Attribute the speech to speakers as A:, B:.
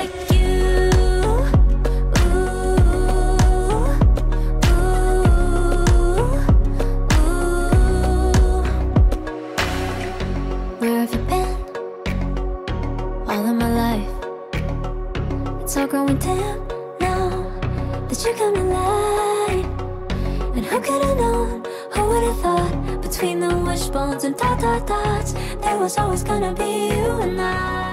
A: like you. Where have you been all of my life? It's all growing dim now that you're coming light. And who could have known, who would have thought, between the wishbones and dot dot dots, there was always gonna be you and I.